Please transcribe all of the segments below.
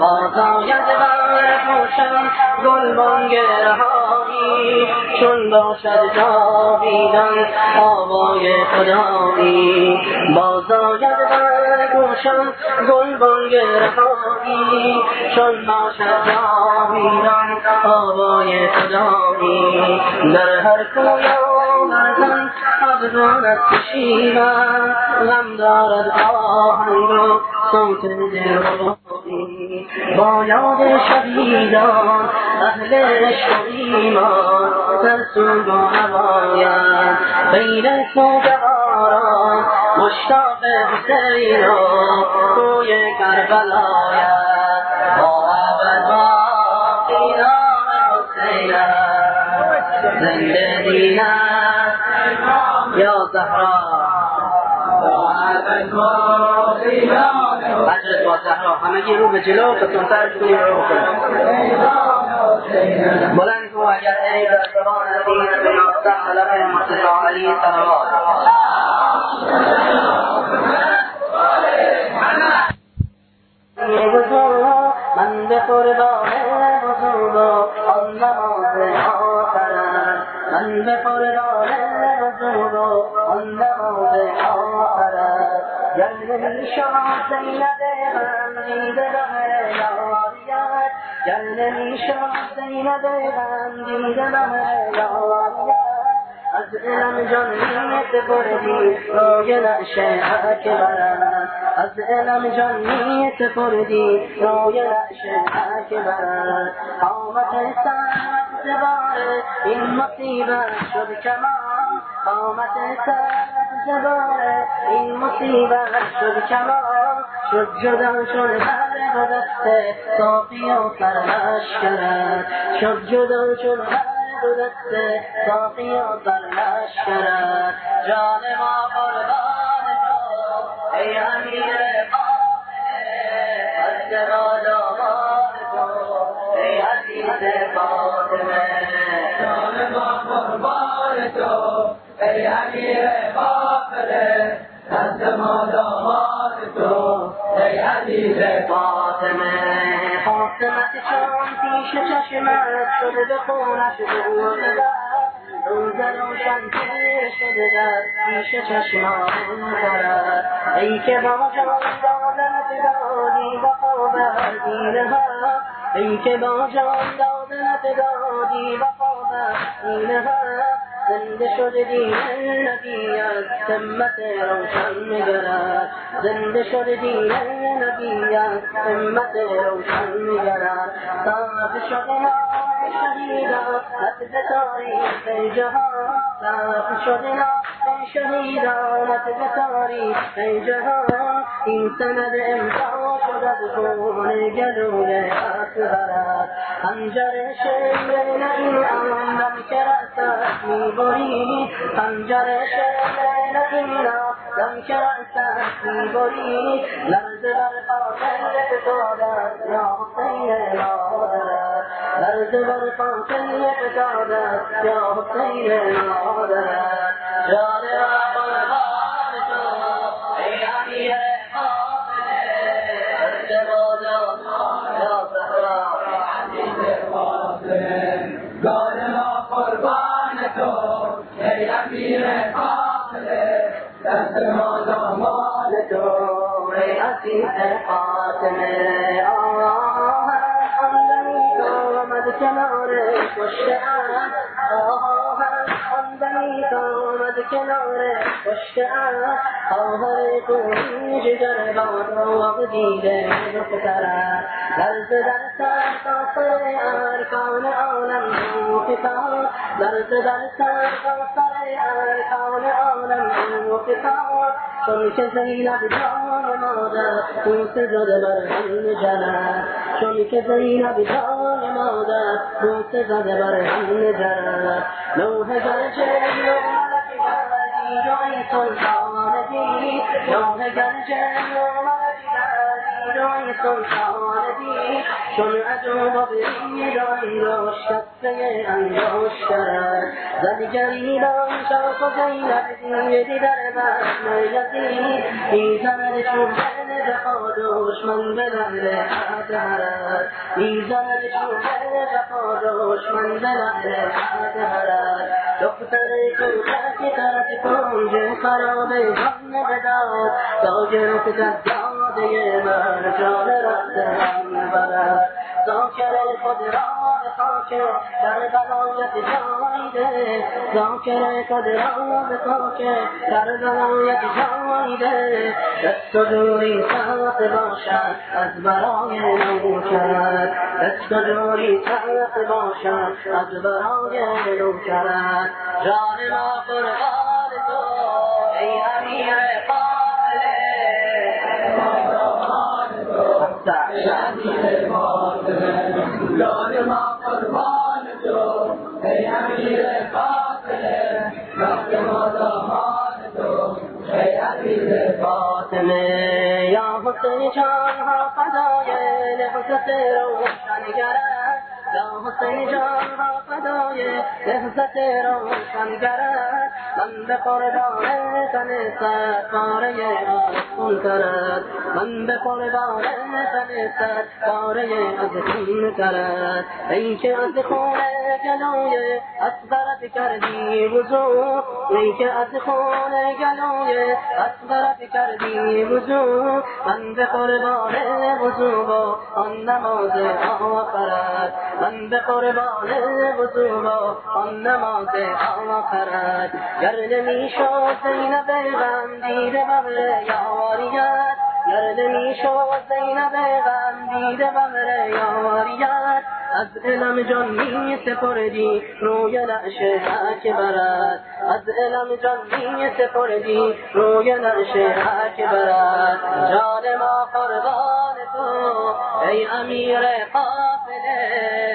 بازآید بر پوشم گلبانگ رهایی چون باشد جاویدان آوای خدایی بازآید بر پوشم گلبانگ رهایی چون باشد جاویدان آوای خدایی در هر کوی آمدن افزاند کشیدن غم دارد آهنگ و صوت دلربایی با یاد شهیدان اهل عشق و ایمان ترسو با نباید بین سوگواران مشتاق حسین و کوی کربلایت با عبد باقی نام حسین زنده دینت یا زهرا حضرت با زهرا همگی رو به جلو قسمتر کنیم رو بکنیم بلند کو اگر ای در زبان عزیز به ناستح طلب مرتضی علی صلوات من به قربان بزرگ آن نماز آخرم من به قربان بزرگ آن نماز آخرم جلوه شاه زینب غمدیده بهر یاریت جلوه شاه زینب غمدیده بهر یاریت از علم جانیت بردی روی نعشه اکبرم از علم جانیت بردی روی نعشه اکبرم قامت سرت زباره این مصیبت شد کمان قامت سرت زباره این مصیبت شد کمان شد جدا شد هر دسته صافی و سرلشکرت شد جدا شد دست ساقی و سرلشکرت جان ما قربان تو ای امیر فاطمه از ما داماد تو ای عزیز فاطمه جان ما قربان تو ای امیر فاطمه از ما داماد تو ای عزیز فاطمه فاطمه چون پیش چشمت شده به خونش بوده روز روشن شده در پیش چشمان برد ای که با جان دادنت دادی و خواب دینها ای که با جان دادنت دادی و خواب دینها زنده شده دین نبی از همت روشن نگرد زنده شده دین نبی از همت روشن نگرد صاف شده نام شهیدان حد تاریخ جهان صاف شده نام شهیدان حد تاریخ جهان این سند امضا شد از خون گلوی اکبرت خنجر شعر نعیم آمدم که رأست میبری خنجر شعر نعیم آمدم که رأست میبری لرزه بر قاتل فتادت یا حسین مادرت لرزه بر قاتل فتادت یا حسین مادرت جان قربان تو ای امیر قربان تو ای امیر فاطمه دست ما داماد تو ای عزیز فاطمه خواندنی تو آمد کنار پشته‌ام خواندنی تو آمد کنار پشته‌ام خواهر خونی جگر باد دیده دخترم لرزه در سر کافر ارکان عالم موقفان لرزه در سر کافر ارکان عالم موقفان چون که زینب جان مادر بوسه زده بر هم جنت چون که زینب جان مادر بوسه زده بر هم جنت نوح گرچه ملک گردی جای سلطان دی نوح گرچه ملک گردی جای سلطان دی چون عجوب بریدان داشت کفه انگشت کرد زد گریدان شاخ و زینب دیدی در بطن یزید میزند چون جفا دشمن به لعل عهد میزند چوبه جفا دشمن به لعل عهد دختر کوچک ترک کنج خرابه جان بداد تا گرفت داده من جان رفتم برد ذاکر خود را به خاک در بلایت جایده ذاکر خود را به خاک در بلایت جایده دست و جوری سخت باشد از برای نوکرت دست و جوری سخت باشد از برای نوکرت جان ما قربان تو ای امیر قاتله جان ما قربان تو ای امیر قاتله وقت ما دامان تو ای امیر فاطمه یا حسین جان ها فدای نهضت روشنگرت یا حسین جان ها فدای نهضت روشنگرت من به قربان تن ستاره از کرد من به قربان تن ستاره از کرد ای که از خون گلوی اصغرت کردی وضو ای که از خون گلوی اصغرت کردی وضو من به قربان وضو و آن نماز آخرت من به قربان وضو و آن نماز آخرت گر نمیشد زینب غم دیده بهر یاریت گر نمیشد زینب غم دیده بهر یاریت از علم جان می سپردی روی نعش اکبرت از علم جان می سپردی روی نعش اکبرت جان ما قربان تو ای امیر قافله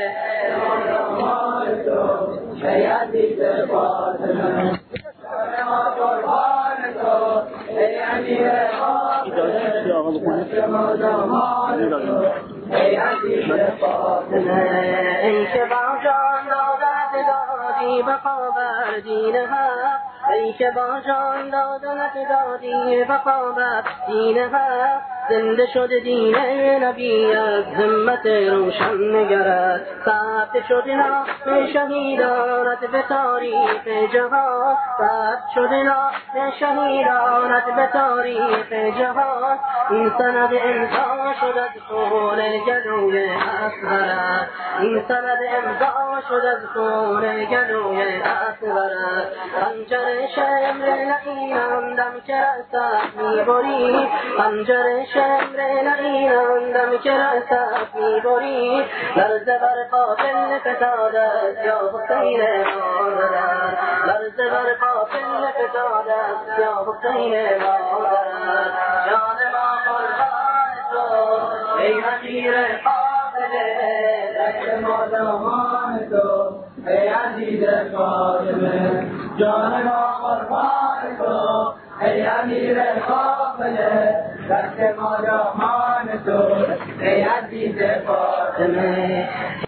ای عزیز فاطمه جان ما قربان تو ای امیر قافله ما دامان تو ای عزیز فاطمه ای که با جان دادت دادی بقا بر دین حق ای که با جان دادت دادی بقا بر دین حق زنده شد دین نبی از ذمت روشن نگرد ثبت شد نام شهیدانت به تاریخ جهان ثبت شد نام شهیدانت به تاریخ جهان این سند امضا شد از خون گلوی اصغرت این سند امضا شد از خون گلوی اصغرت خنجر شمر لعینم دم که رأست میبری خنجر شمر لعینم دم که رأست میبری لرزه بر قاتل فتادت یا حسین مادرت لرزه بر قاتل فتادت یا حسین مادرت جان ما قربان تو ای امیر قاتله دست ما دامان تو ای عزیز فاطمه جان ما قربان تو ای امیر قافله دست ما دامان تو ای عزیز فاطمه